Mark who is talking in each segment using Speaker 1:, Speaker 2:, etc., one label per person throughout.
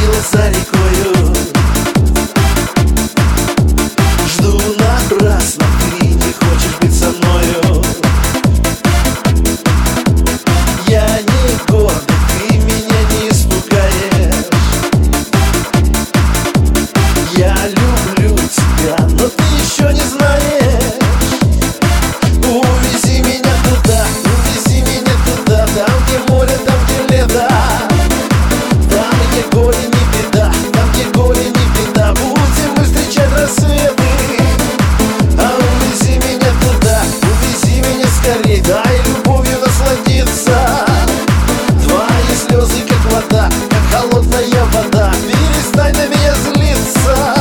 Speaker 1: устремилась за рекою. Жду напрасно, ты не хочешь быть со мною. Я не гордый, ты меня не испугаешь. Я люблю тебя, но ты еще не знаешь. Увези меня туда, увези меня туда, там, где море, там, где лето. Там, где горе не беда, там, где горе не беда. Будем мы встречать рассветы. А увези меня туда, увези меня скорей. Дай любовью насладиться. Твои слезы, как вода, как холодная вода. Перестань на меня злиться.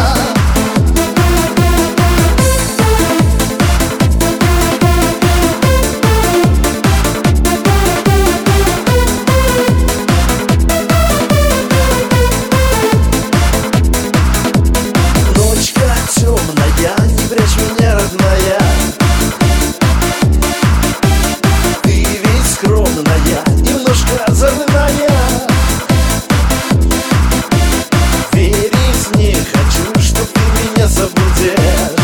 Speaker 1: Темная, не прячь меня, родная. Ты ведь скромная, немножко озорная. Верить не хочу, что ты меня забудешь.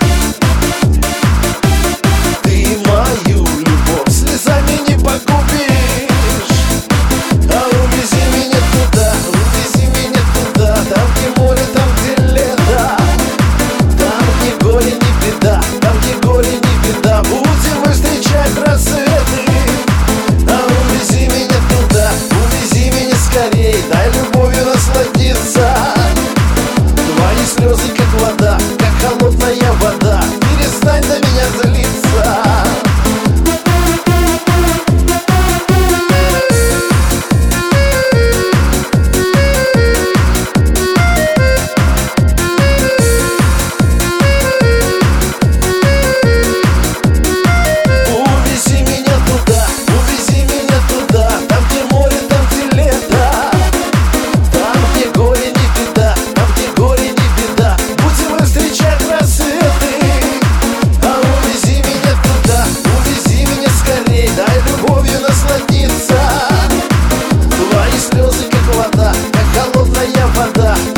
Speaker 1: Ты мою любовь слезами не погубишь. А увези меня туда, увези меня туда, там, где море, там, где лето. Горе не беда, там, где горе не беда. Будем мы встречать рассветы. А увези меня туда, увези меня скорей. Дай любовью насладиться. Твои слезы, как вода, как холодная вода. Перестань на меня злиться. Твои слезы, как вода, как холодная вода.